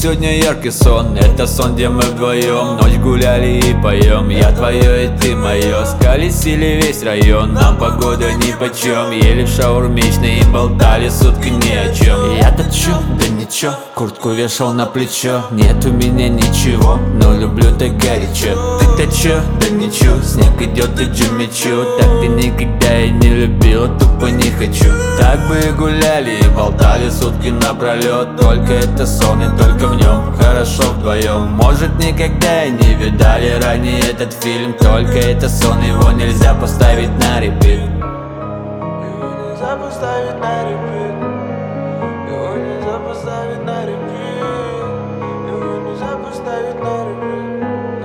сегодня яркий сон, это сон, где мы вдвоем ночь гуляли и поем. Я твое и ты мое, сколесили весь район, нам погода нипочем. Ели в шаурмичной и болтали сутки ни о чем. Я-то чё, да ничего, куртку вешал на плечо. Нет у меня ничего, но люблю так горячо. Ты-то чё, да ничего, снег идет и Джимми Чу. Так ты никогда и не любила, тупо не хочу. Так мы и гуляли и болтали сутки напролет. Только это сон и только в нем хорошо вдвоем. Может, никогда и не видали ранее этот фильм. Только это сон, его нельзя поставить на репит. Его нельзя поставить на репит. Его нельзя поставить на репит. Его нельзя поставить на репит.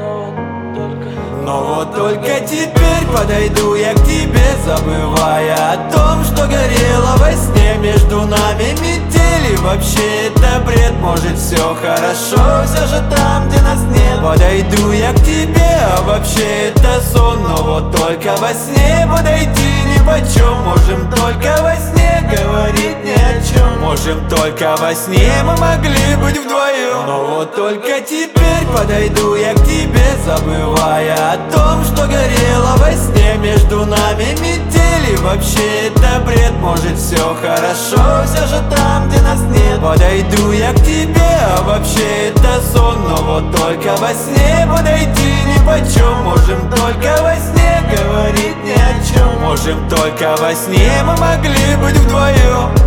Но вот только теперь подойду я к тебе, забывая о том, что горело во сне. Между нами метели, вообще это бред. Может, все хорошо, все же там, где нас нет. Подойду я к тебе, а вообще это сон. Но вот только во сне подойти нипочем. Можем только во сне говорить ни о чем. Можем только во сне, мы могли быть вдвоем. Но вот только теперь подойду я к тебе, забывая о том, что горело во сне. Между нами метели, вообще это бред. Может, все хорошо, все же там, где нас нет. Подойду я к тебе, а вообще это сон. Но вот только во сне подойти нипочем. Можем только во сне говорить ни о чем. Можем только во сне, мы могли быть вдвоем.